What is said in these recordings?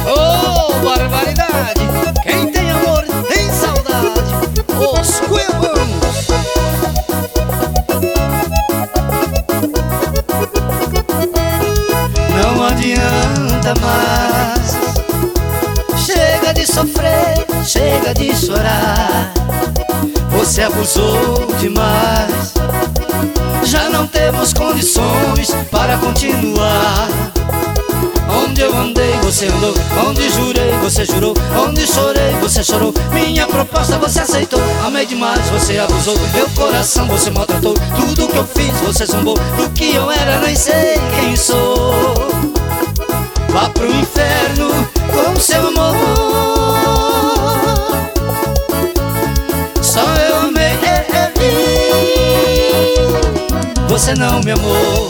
Oh, barbaridade! Quem tem amor tem saudade. Os Cuiabanos. Não adianta mais. Chega de sofrer, chega de chorar. Você abusou demais. Já não temos condições para continuar. Onde eu andei, você andou. Onde jurei, você jurou. Onde chorei, você chorou. Minha proposta você aceitou. Amei demais, você abusou. Meu coração você maltratou. Tudo que eu fiz, você zombou. Do que eu era, nem sei quem sou. Vá pro inferno com seu amor. Só eu amei. Você não me amou.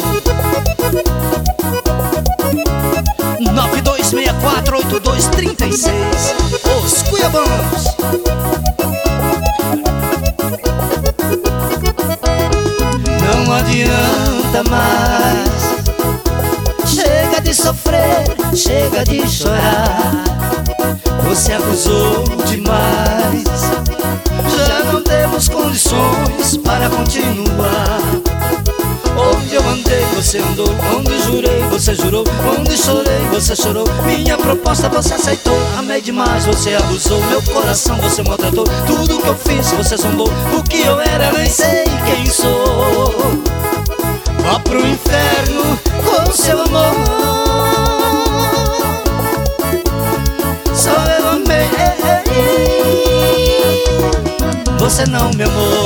92648236. Os Cuiabanos. Não adianta mais. Chega de sofrer, chega de chorar. Você abusou demais. Já não temos condições para continuar. Onde eu andei, você andou. Onde jurei, você jurou. Onde chorei, você chorou. Minha proposta você aceitou. Amei demais, você abusou. Meu coração você maltratou. Tudo que eu fiz, você zombou. O que eu era, nem sei quem sou. Vá pro inferno com seu amor. Só eu amei. Você não me amou.